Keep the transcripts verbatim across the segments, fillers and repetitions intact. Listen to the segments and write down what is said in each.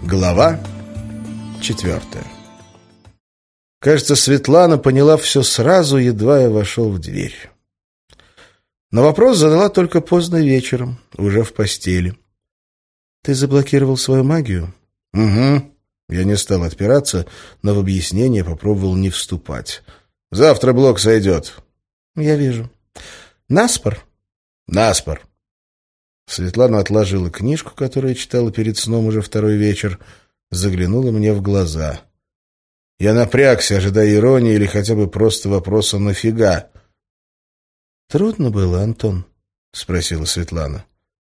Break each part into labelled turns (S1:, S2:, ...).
S1: Глава четвертая. Кажется, Светлана поняла все сразу, едва я вошел в дверь. Но вопрос задала только поздно вечером, уже в постели. «Ты заблокировал свою магию?» «Угу». Я не стал отпираться, но в объяснение попробовал не вступать. «Завтра блок сойдет». «Я вижу. Наспор?» «Наспор». Светлана отложила книжку, которую читала перед сном уже второй вечер, заглянула мне в глаза. Я напрягся, ожидая иронии или хотя бы просто вопроса «нафига?». «Трудно было, Антон?» — спросила Светлана.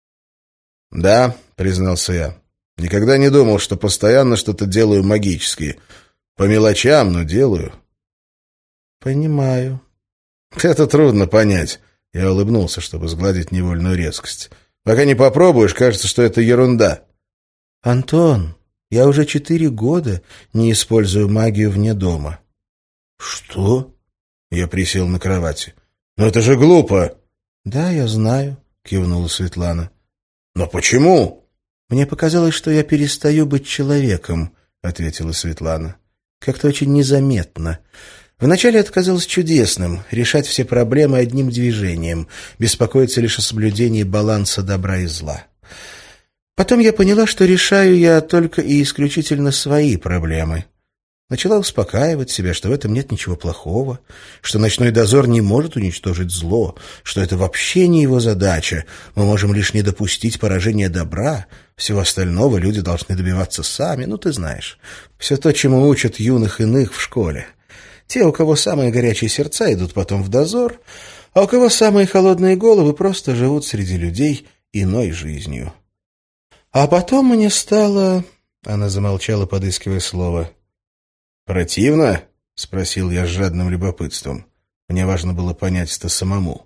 S1: «Да», — признался я. «Никогда не думал, что постоянно что-то делаю магически. По мелочам, но делаю». «Понимаю». «Это трудно понять». Я улыбнулся, чтобы сгладить невольную резкость. «Пока не попробуешь, кажется, что это ерунда». «Антон, я уже четыре года не использую магию вне дома». «Что?» Я присел на кровати. «Но это же глупо!» «Да, я знаю», — кивнула Светлана. «Но почему?» «Мне показалось, что я перестаю быть человеком», — ответила Светлана. «Как-то очень незаметно. Вначале это казалось чудесным — решать все проблемы одним движением, беспокоиться лишь о соблюдении баланса добра и зла. Потом я поняла, что решаю я только и исключительно свои проблемы. Начала успокаивать себя, что в этом нет ничего плохого, что ночной дозор не может уничтожить зло, что это вообще не его задача, мы можем лишь не допустить поражения добра, всего остального люди должны добиваться сами, ну ты знаешь, все то, чему учат юных иных в школе. Те, у кого самые горячие сердца, идут потом в дозор, а у кого самые холодные головы, просто живут среди людей иной жизнью. А потом мне стало...» Она замолчала, подыскивая слово. «Противно?» — спросил я с жадным любопытством. Мне важно было понять это самому.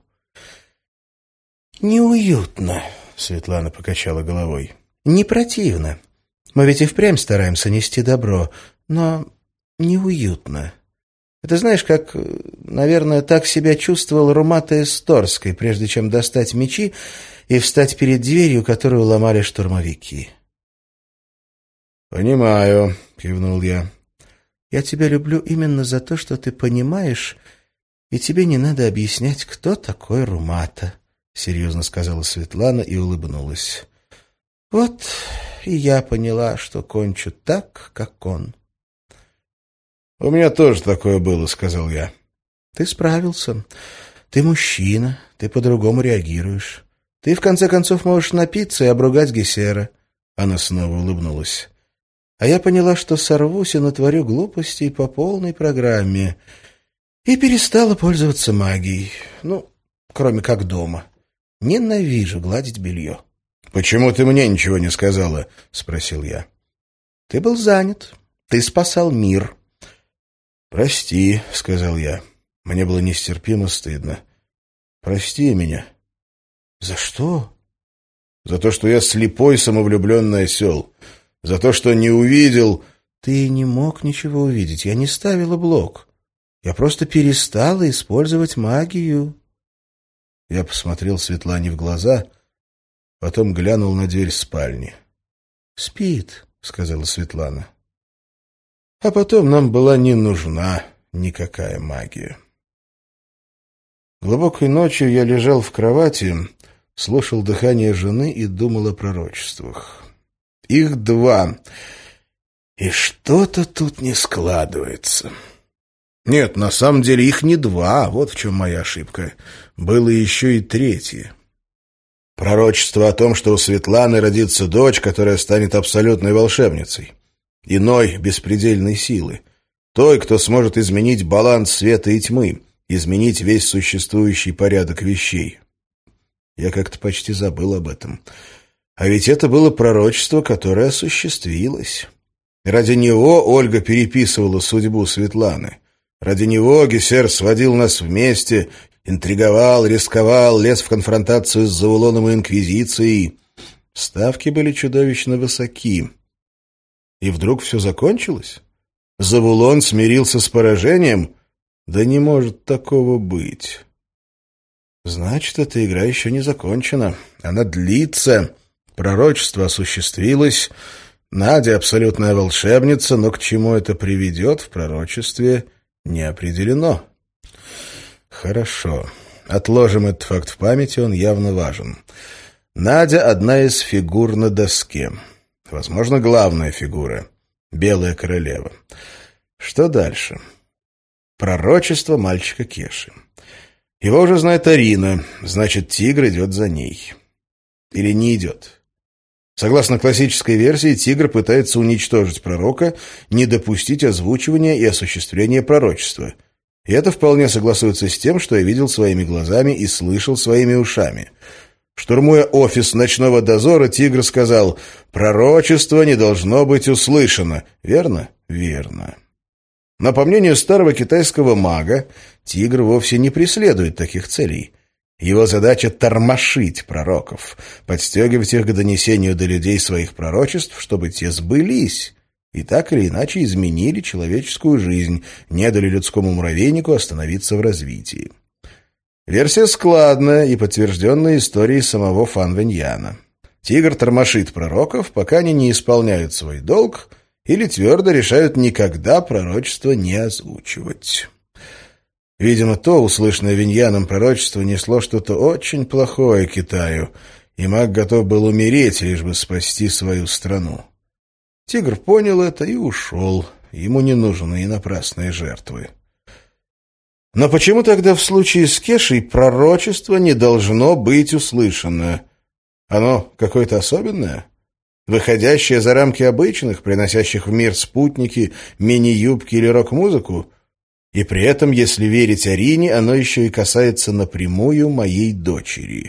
S1: «Неуютно», — Светлана покачала головой. «Не противно. Мы ведь и впрямь стараемся нести добро, но неуютно. Это знаешь, как, наверное, так себя чувствовал Румата Эсторской, прежде чем достать мечи и встать перед дверью, которую ломали штурмовики». «Понимаю», — кивнул я. «Я тебя люблю именно за то, что ты понимаешь, и тебе не надо объяснять, кто такой Румата», — серьезно сказала Светлана и улыбнулась. «Вот и я поняла, что кончу так, как он». «У меня тоже такое было», — сказал я. «Ты справился. Ты мужчина, ты по-другому реагируешь. Ты, в конце концов, можешь напиться и обругать Гессера». Она снова улыбнулась. «А я поняла, что сорвусь и натворю глупостей по полной программе. И перестала пользоваться магией. Ну, кроме как дома. Ненавижу гладить белье». «Почему ты мне ничего не сказала?» — спросил я. «Ты был занят. Ты спасал мир». «Прости», — сказал я. Мне было нестерпимо стыдно. «Прости меня». «За что?» «За то, что я слепой самовлюбленный осел. За то, что не увидел...» «Ты не мог ничего увидеть. Я не ставила блок. Я просто перестала использовать магию». Я посмотрел Светлане в глаза, потом глянул на дверь спальни. «Спит», — сказала Светлана. А потом нам была не нужна никакая магия. Глубокой ночью я лежал в кровати, слушал дыхание жены и думал о пророчествах. Их два, и что-то тут не складывается. Нет, на самом деле их не два, вот в чем моя ошибка. Было еще и третье. Пророчество о том, что у Светланы родится дочь, которая станет абсолютной волшебницей. Иной беспредельной силы. Той, кто сможет изменить баланс света и тьмы, изменить весь существующий порядок вещей. Я как-то почти забыл об этом. А ведь это было пророчество, которое осуществилось. Ради него Ольга переписывала судьбу Светланы. Ради него Гессер сводил нас вместе, интриговал, рисковал, лез в конфронтацию с Завулоном и Инквизицией. Ставки были чудовищно высоки. И вдруг все закончилось? Завулон смирился с поражением? Да не может такого быть. Значит, эта игра еще не закончена. Она длится. Пророчество осуществилось. Надя абсолютная волшебница, но к чему это приведет в пророчестве не определено. Хорошо. Отложим этот факт в памяти, он явно важен. Надя — одна из фигур на доске. Возможно, главная фигура. Белая королева. Что дальше? Пророчество мальчика Кеши. Его уже знает Арина, значит, тигр идет за ней. Или не идет. Согласно классической версии, тигр пытается уничтожить пророка, не допустить озвучивания и осуществления пророчества. И это вполне согласуется с тем, что я видел своими глазами и слышал своими ушами. Штурмуя офис ночного дозора, тигр сказал: «Пророчество не должно быть услышано». Верно? Верно. Но, по мнению старого китайского мага, тигр вовсе не преследует таких целей. Его задача — тормошить пророков, подстегивать их к донесению до людей своих пророчеств, чтобы те сбылись, и так или иначе изменили человеческую жизнь, не дали людскому муравейнику остановиться в развитии. Версия складная и подтвержденная историей самого Фан Вэньяна. Тигр тормошит пророков, пока они не исполняют свой долг или твердо решают никогда пророчество не озвучивать. Видимо, то услышанное Вэньяном пророчество несло что-то очень плохое Китаю, и маг готов был умереть, лишь бы спасти свою страну. Тигр понял это и ушел. Ему не нужны и напрасные жертвы. Но почему тогда в случае с Кешей пророчество не должно быть услышано? Оно какое-то особенное? Выходящее за рамки обычных, приносящих в мир спутники, мини-юбки или рок-музыку? И при этом, если верить Арине, оно еще и касается напрямую моей дочери.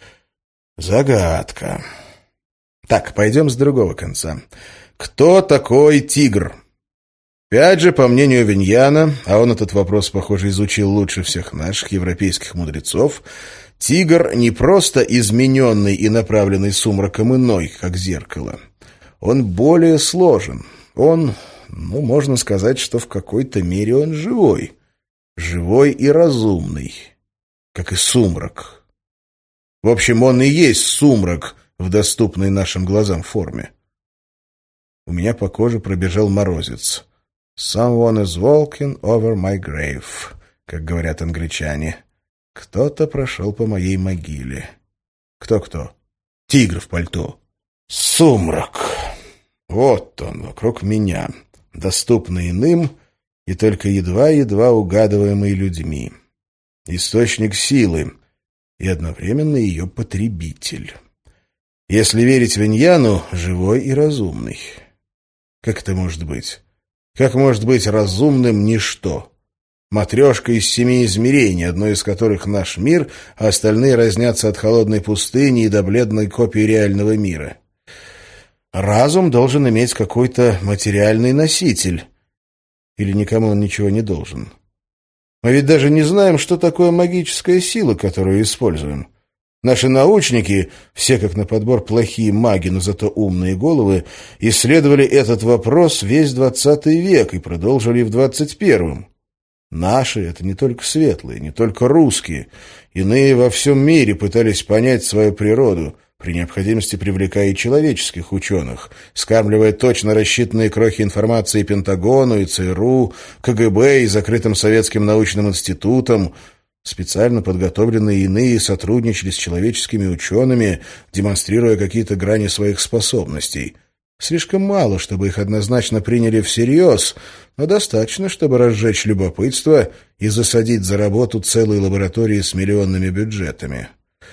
S1: Загадка. Так, пойдем с другого конца. Кто такой тигр? Опять же, по мнению Вэньяна, а он этот вопрос, похоже, изучил лучше всех наших европейских мудрецов, тигр не просто измененный и направленный сумраком иной, как зеркало. Он более сложен. Он... Ну, можно сказать, что в какой-то мере он живой. Живой и разумный. Как и сумрак. В общем, он и есть сумрак в доступной нашим глазам форме. У меня по коже пробежал морозец. «Someone is walking over my grave», как говорят англичане. Кто-то прошел по моей могиле. Кто-кто? Тигр в пальто. Сумрак. Вот он, вокруг меня. Доступный иным и только едва-едва угадываемый людьми. Источник силы и одновременно ее потребитель. Если верить Вэньяну, живой и разумный. Как это может быть? Как может быть разумным ничто? Матрешка из семи измерений, одно из которых наш мир, а остальные разнятся от холодной пустыни и до бледной копии реального мира. Разум должен иметь какой-то материальный носитель. Или никому он ничего не должен. Мы ведь даже не знаем, что такое магическая сила, которую используем. Наши научники, все как на подбор плохие маги, но зато умные головы, исследовали этот вопрос весь двадцатый век и продолжили в двадцать первом. Наши — это не только светлые, не только русские. Иные во всем мире пытались понять свою природу, при необходимости привлекая и человеческих ученых, скармливая точно рассчитанные крохи информации Пентагону и ЦРУ, КГБ и закрытым советским научным институтам. Специально подготовленные иные сотрудничали с человеческими учеными, демонстрируя какие-то грани своих способностей. Слишком мало, чтобы их однозначно приняли всерьез, но достаточно, чтобы разжечь любопытство и засадить за работу целые лаборатории с миллионными бюджетами.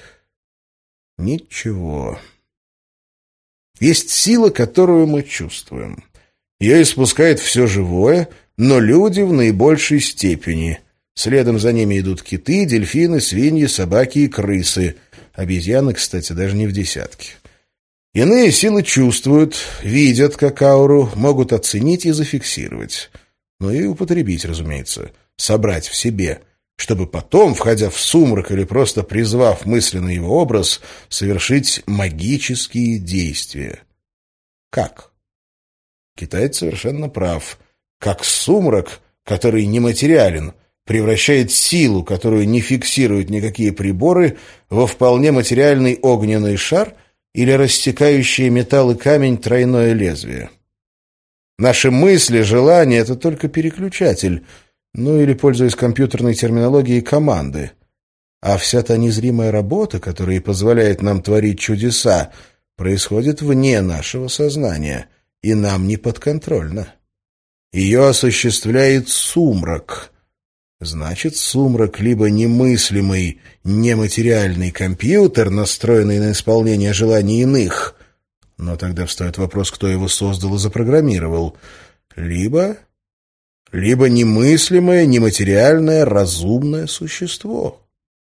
S1: Ничего. Есть сила, которую мы чувствуем. Ее испускает все живое, но люди в наибольшей степени. Следом за ними идут киты, дельфины, свиньи, собаки и крысы. Обезьяны, кстати, даже не в десятке. Иные силы чувствуют, видят как ауру, могут оценить и зафиксировать. Ну и употребить, разумеется, собрать в себе, чтобы потом, входя в сумрак или просто призвав мысленно его образ, совершить магические действия. Как? Китаец совершенно прав. Как сумрак, который нематериален, превращает силу, которую не фиксируют никакие приборы, во вполне материальный огненный шар, или рассекающее металл и камень тройное лезвие. Наши мысли, желания — это только переключатель, ну или, пользуясь компьютерной терминологией, команды. А вся та незримая работа, которая и позволяет нам творить чудеса, происходит вне нашего сознания, и нам не подконтрольна. Ее осуществляет сумрак. Значит, сумрак либо немыслимый, нематериальный компьютер, настроенный на исполнение желаний иных, но тогда встает вопрос, кто его создал и запрограммировал, либо... либо немыслимое, нематериальное, разумное существо.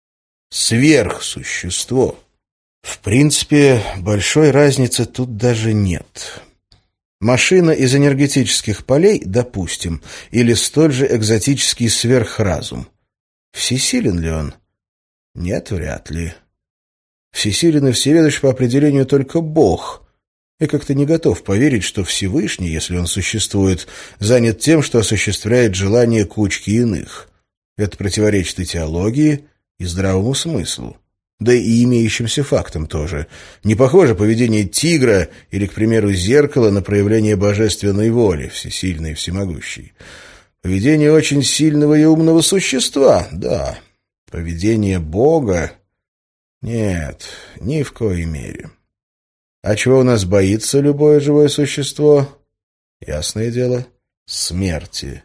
S1: Сверхсущество. В принципе, большой разницы тут даже нет. Машина из энергетических полей, допустим, или столь же экзотический сверхразум. Всесилен ли он? Нет, вряд ли. Всесилен и всеведущ по определению только Бог. Я как-то не готов поверить, что Всевышний, если он существует, занят тем, что осуществляет желания кучки иных. Это противоречит и теологии, и здравому смыслу. Да и имеющимся фактам тоже. Не похоже поведение тигра или, к примеру, зеркала на проявление божественной воли, всесильной и всемогущей. Поведение очень сильного и умного существа, да. Поведение Бога? Нет, ни в коей мере. А чего у нас боится любое живое существо? Ясное дело, смерти.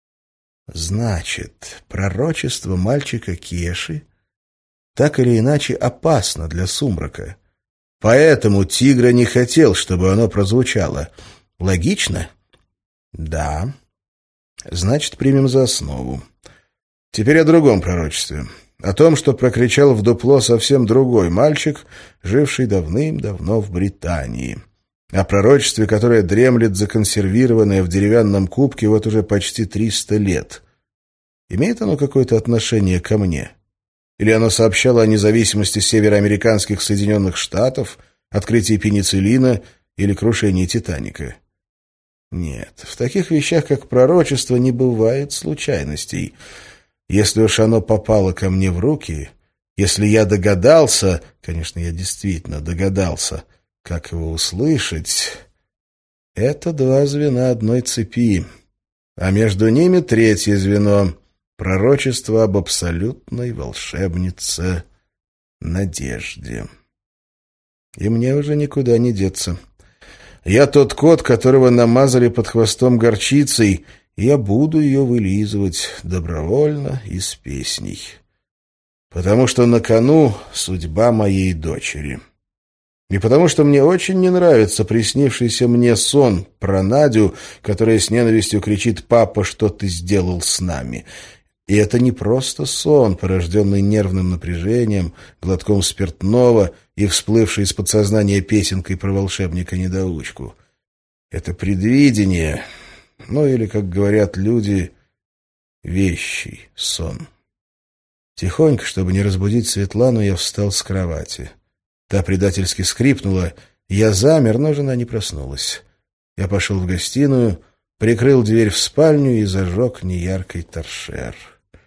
S1: Значит, пророчество мальчика Кеши так или иначе опасно для сумрака. Поэтому тигра не хотел, чтобы оно прозвучало. Логично? Да. Значит, примем за основу. Теперь о другом пророчестве. О том, что прокричал в дупло совсем другой мальчик, живший давным-давно в Британии. О пророчестве, которое дремлет законсервированное в деревянном кубке вот уже почти триста лет. Имеет оно какое-то отношение ко мне? Или оно сообщало о независимости североамериканских Соединенных Штатов, открытии пенициллина или крушении Титаника? Нет, в таких вещах, как пророчество, не бывает случайностей. Если уж оно попало ко мне в руки, если я догадался, конечно, я действительно догадался, как его услышать, это два звена одной цепи, а между ними третье звено — пророчество об абсолютной волшебнице Надежде. И мне уже никуда не деться. Я тот кот, которого намазали под хвостом горчицей, и я буду ее вылизывать добровольно и с песней. Потому что на кону судьба моей дочери. И потому что мне очень не нравится приснившийся мне сон про Надю, которая с ненавистью кричит: «Папа, что ты сделал с нами?» И это не просто сон, порожденный нервным напряжением, глотком спиртного и всплывшей из подсознания песенкой про волшебника-недоучку. Это предвидение, ну или, как говорят люди, вещий сон. Тихонько, чтобы не разбудить Светлану, я встал с кровати. Та предательски скрипнула, я замер, но жена не проснулась. Я пошел в гостиную, прикрыл дверь в спальню и зажег неяркий торшер.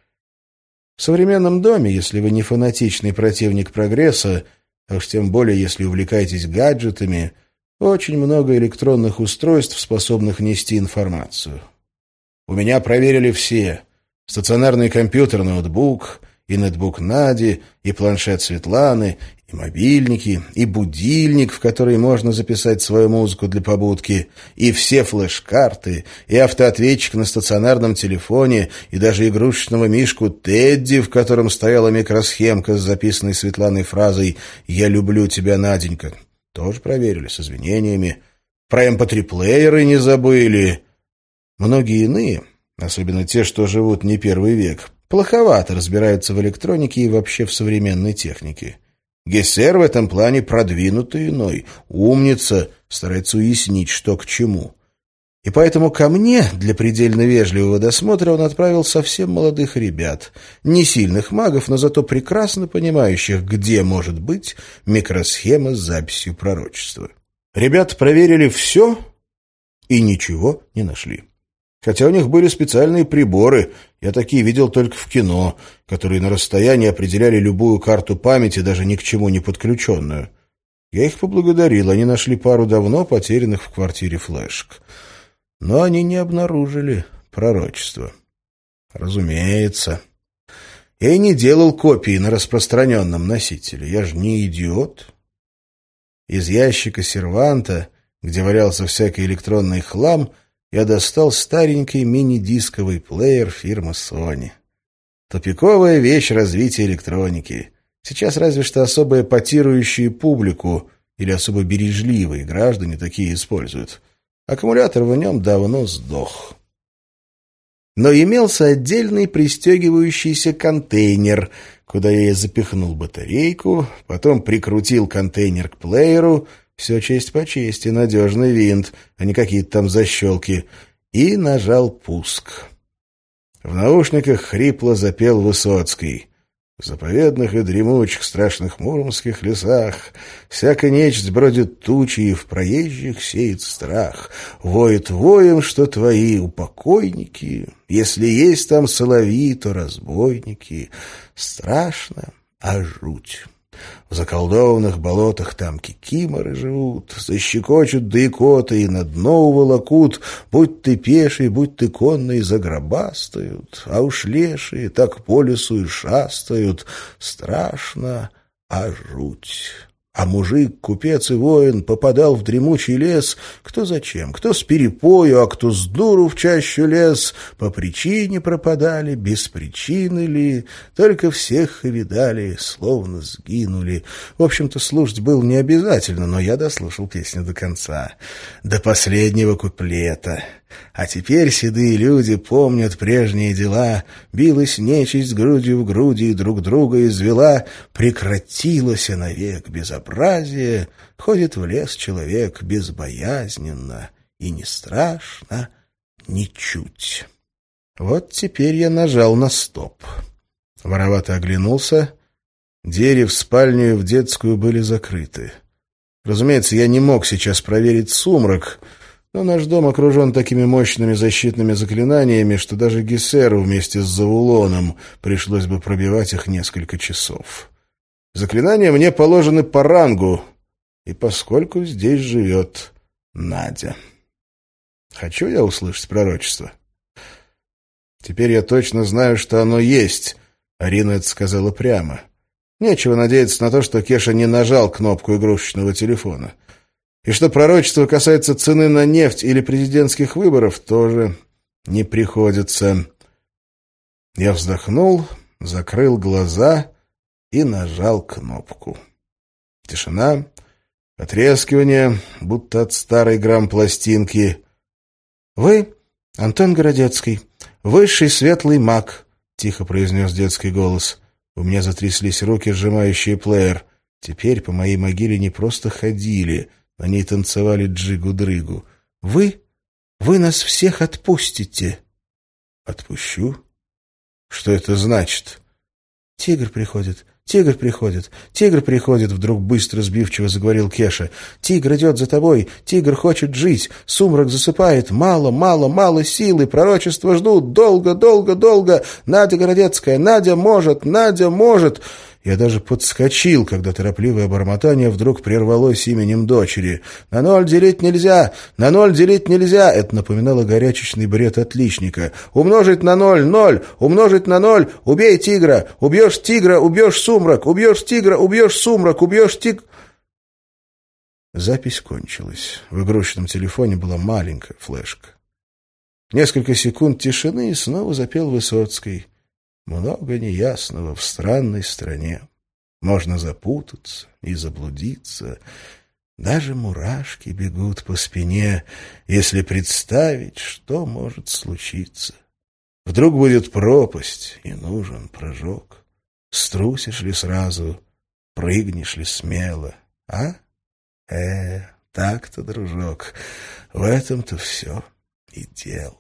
S1: В современном доме, если вы не фанатичный противник прогресса, а уж тем более, если увлекаетесь гаджетами, очень много электронных устройств, способных нести информацию. У меня проверили все. Стационарный компьютер, ноутбук, и нетбук Нади, и планшет Светланы, и мобильники, и будильник, в который можно записать свою музыку для побудки, и все флеш-карты, и автоответчик на стационарном телефоне, и даже игрушечного мишку Тедди, в котором стояла микросхемка с записанной Светланой фразой «Я люблю тебя, Наденька». Тоже проверили, с извинениями. Про эм пэ три-плееры не забыли. Многие иные, особенно те, что живут не первый век, плоховато разбираются в электронике и вообще в современной технике. Гессер в этом плане продвинутый иной, умница, старается уяснить, что к чему. И поэтому ко мне для предельно вежливого досмотра он отправил совсем молодых ребят, не сильных магов, но зато прекрасно понимающих, где может быть микросхема с записью пророчества. Ребята проверили все и ничего не нашли. Хотя у них были специальные приборы, я такие видел только в кино, которые на расстоянии определяли любую карту памяти, даже ни к чему не подключенную. Я их поблагодарил, они нашли пару давно потерянных в квартире флешек. Но они не обнаружили пророчество. Разумеется. Я и не делал копии на распространенном носителе, я же не идиот. Из ящика серванта, где валялся всякий электронный хлам, я достал старенький мини-дисковый плеер фирмы Sony. Тупиковая вещь развития электроники. Сейчас разве что особо эпатирующие публику или особо бережливые граждане такие используют. Аккумулятор в нем давно сдох. Но имелся отдельный пристегивающийся контейнер, куда я запихнул батарейку, потом прикрутил контейнер к плееру, все честь по чести, надежный винт, а не какие-то там защелки, и нажал пуск. В наушниках хрипло запел Высоцкий. В заповедных и дремучих страшных муромских лесах всяко нечисть бродит тучи, и в проезжих сеет страх. Воет воем, что твои упокойники, если есть там соловьи, то разбойники. Страшно, а жуть. В заколдованных болотах там кикиморы живут, защекочут да икоты и на дно уволокут, будь ты пеший, будь ты конный, загробастают, а уж лешие так по лесу и шастают. Страшно, а жуть. А мужик, купец и воин попадал в дремучий лес, кто зачем, кто с перепою, а кто с дуру в чащу лез, по причине пропадали, без причины ли, только всех и видали, словно сгинули. В общем-то, слушать было не обязательно, но я дослушал песню до конца, до последнего куплета. А теперь седые люди помнят прежние дела, билась нечисть грудью в груди и друг друга извела, прекратилось навек безобразие, ходит в лес человек безбоязненно, и не страшно ничуть. Вот теперь я нажал на стоп. Воровато оглянулся. Двери в спальню и в детскую были закрыты. Разумеется, я не мог сейчас проверить сумрак, но наш дом окружен такими мощными защитными заклинаниями, что даже Гессеру вместе с Завулоном пришлось бы пробивать их несколько часов. Заклинания мне положены по рангу, и поскольку здесь живет Надя. Хочу я услышать пророчество? Теперь я точно знаю, что оно есть, Арина это сказала прямо. Нечего надеяться на то, что Кеша не нажал кнопку игрушечного телефона. И что пророчество касается цены на нефть или президентских выборов, тоже не приходится. Я вздохнул, закрыл глаза и нажал кнопку. Тишина, потрескивание, будто от старой грампластинки. «Вы, Антон Городецкий, высший светлый маг», — тихо произнес детский голос. У меня затряслись руки, сжимающие плеер. Теперь по моей могиле не просто ходили, на ней танцевали джигу-дрыгу. «Вы? Вы нас всех отпустите?» «Отпущу? Что это значит?» «Тигр приходит, тигр приходит, тигр приходит», — вдруг быстро сбивчиво заговорил Кеша. «Тигр идет за тобой, тигр хочет жить, сумрак засыпает, мало, мало, мало силы, пророчества ждут, долго, долго, долго, Надя Городецкая, Надя может, Надя может». Я даже подскочил, когда торопливое бормотание вдруг прервалось именем дочери. «На ноль делить нельзя! На ноль делить нельзя!» Это напоминало горячечный бред отличника. «Умножить на ноль — ноль! Умножить на ноль! Убей тигра! Убьешь тигра — убьешь сумрак! Убьешь тигра — убьешь сумрак! Убьешь тиг...» Запись кончилась. В игрушечном телефоне была маленькая флешка. Несколько секунд тишины, и снова запел Высоцкий. Много неясного в странной стране. Можно запутаться и заблудиться. Даже мурашки бегут по спине, если представить, что может случиться. Вдруг будет пропасть, и нужен прыжок. Струсишь ли сразу, прыгнешь ли смело, а? Э, так-то, дружок, в этом-то все и дело.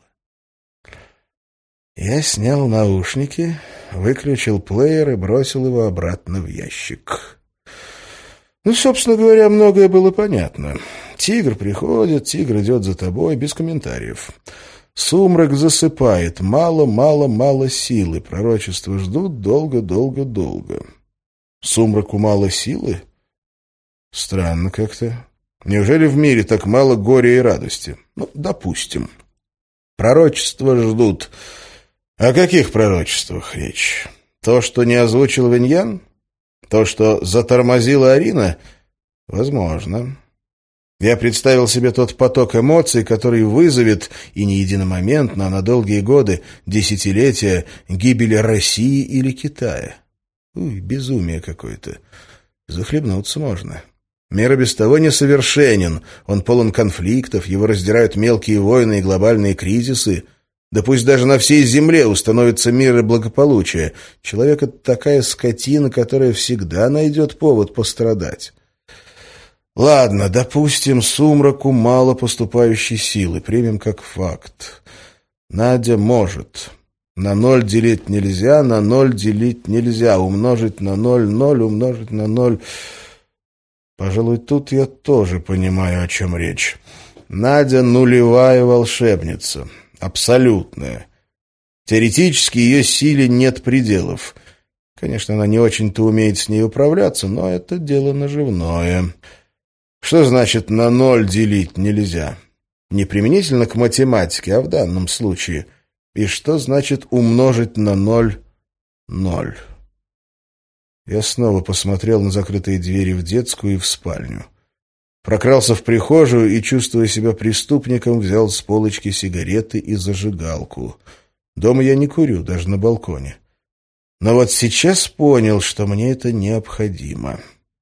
S1: Я снял наушники, выключил плеер и бросил его обратно в ящик. Ну, собственно говоря, многое было понятно. Тигр приходит, тигр идет за тобой, без комментариев. Сумрак засыпает, мало-мало-мало силы, пророчества ждут долго-долго-долго. Сумраку мало силы? Странно как-то. Неужели в мире так мало горя и радости? Ну, допустим. Пророчества ждут. О каких пророчествах речь? То, что не озвучил Виньян? То, что затормозила Арина? Возможно. Я представил себе тот поток эмоций, который вызовет, и не единомоментно, а на долгие годы, десятилетия, гибели России или Китая. Уй, безумие какое-то. Захлебнуться можно. Мир и без того несовершенен, он полон конфликтов, его раздирают мелкие войны и глобальные кризисы. Да пусть даже на всей земле установится мир и благополучие. Человек — это такая скотина, которая всегда найдет повод пострадать. Ладно, допустим, сумраку мало поступающей силы, примем как факт. Надя может. На ноль делить нельзя, на ноль делить нельзя. Умножить на ноль — ноль, умножить на ноль... Пожалуй, тут я тоже понимаю, о чем речь. Надя нулевая волшебница. Абсолютная. Теоретически ее силе нет пределов. Конечно, она не очень-то умеет с ней управляться, но это дело наживное. Что значит «на ноль делить нельзя»? Не применительно к математике, а в данном случае. И что значит умножить на ноль — ноль? Я снова посмотрел на закрытые двери в детскую и в спальню. Прокрался в прихожую и, чувствуя себя преступником, взял с полочки сигареты и зажигалку. Дома я не курю, даже на балконе. Но вот сейчас понял, что мне это необходимо.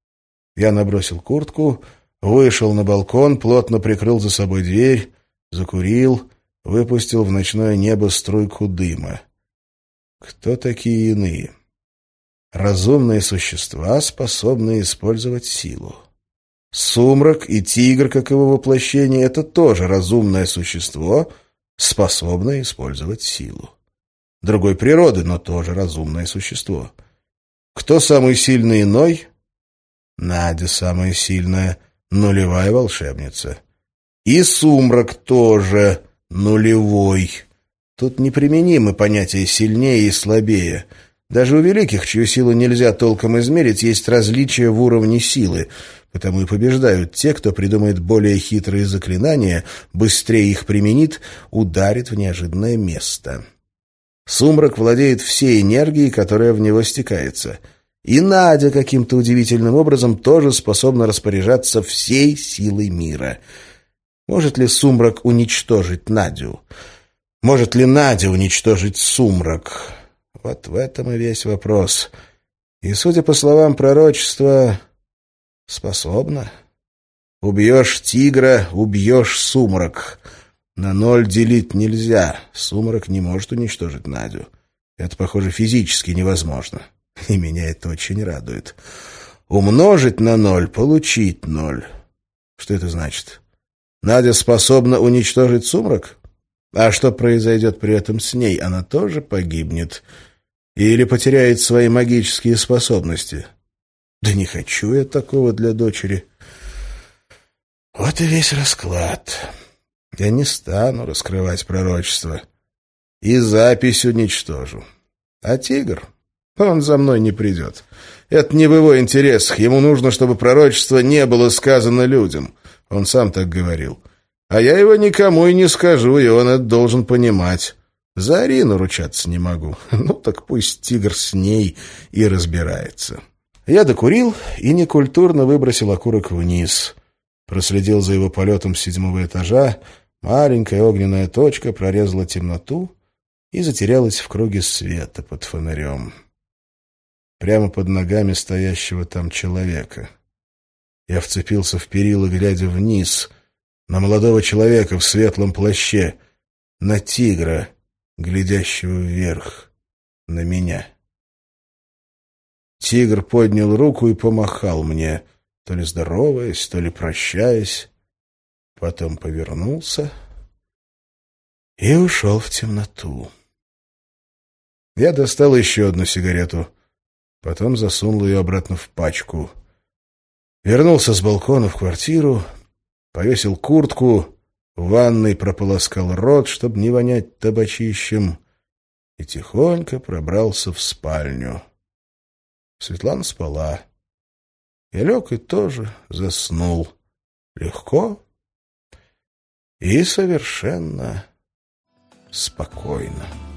S1: Я набросил куртку, вышел на балкон, плотно прикрыл за собой дверь, закурил, выпустил в ночное небо струйку дыма. Кто такие иные? Разумные существа, способные использовать силу. Сумрак и тигр, как его воплощение, это тоже разумное существо, способное использовать силу. Другой природы, но тоже разумное существо. Кто самый сильный иной? Надя самая сильная, нулевая волшебница. И сумрак тоже нулевой. Тут неприменимы понятия «сильнее» и «слабее». Даже у великих, чью силу нельзя толком измерить, есть различия в уровне силы, потому и побеждают те, кто придумает более хитрые заклинания, быстрее их применит, ударит в неожиданное место. Сумрак владеет всей энергией, которая в него стекается. И Надя каким-то удивительным образом тоже способна распоряжаться всей силой мира. Может ли сумрак уничтожить Надю? Может ли Надя уничтожить сумрак? Вот в этом и весь вопрос. И, судя по словам пророчества, способна. Убьешь тигра — убьешь сумрак. На ноль делить нельзя. Сумрак не может уничтожить Надю. Это, похоже, физически невозможно. И меня это очень радует. Умножить на ноль — получить ноль. Что это значит? Надя способна уничтожить сумрак? А что произойдет при этом с ней? Она тоже погибнет? Или потеряет свои магические способности? Да не хочу я такого для дочери. Вот и весь расклад. Я не стану раскрывать пророчество. И запись уничтожу. А тигр? Он за мной не придет. Это не в его интересах. Ему нужно, чтобы пророчество не было сказано людям. Он сам так говорил. А я его никому и не скажу, и он это должен понимать. За Арину ручаться не могу. Ну так пусть тигр с ней и разбирается. Я докурил и некультурно выбросил окурок вниз. Проследил за его полетом с седьмого этажа. Маленькая огненная точка прорезала темноту и затерялась в круге света под фонарем. Прямо под ногами стоящего там человека. Я вцепился в перила, глядя вниз, на молодого человека в светлом плаще, на тигра, глядящего вверх, на меня. Тигр поднял руку и помахал мне, то ли здороваясь, то ли прощаясь. Потом повернулся и ушел в темноту. Я достал еще одну сигарету, потом засунул ее обратно в пачку. Вернулся с балкона в квартиру, повесил куртку, в ванной прополоскал рот, чтобы не вонять табачищем, и тихонько пробрался в спальню. Светлана спала. Я лег и тоже заснул. Легко и совершенно спокойно.